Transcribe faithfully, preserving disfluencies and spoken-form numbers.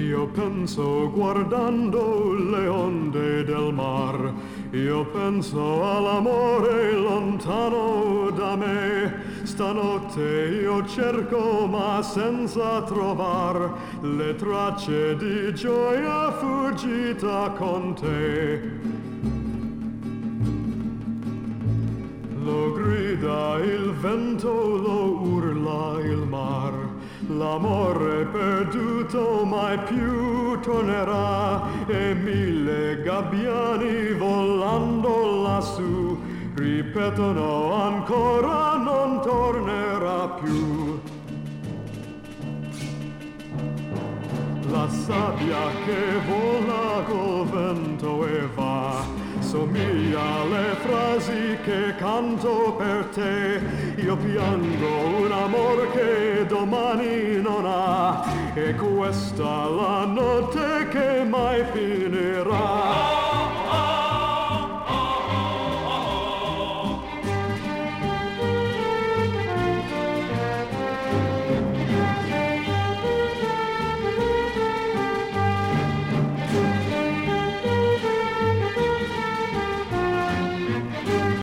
Io penso guardando le onde del mar, io penso all'amore lontano da me. Stanotte io cerco ma senza trovar le tracce di gioia fuggita con te. Lo grida il vento, lo urla il mar, l'amore perduto mai più tornerà, e mille gabbiani volando lassù ripetono ancora non tornerà più. La sabbia che vola col vento e va somiglia alle frasi che canto per te. Io piango un amor che domani non ha, e questa la notte che mai finirà.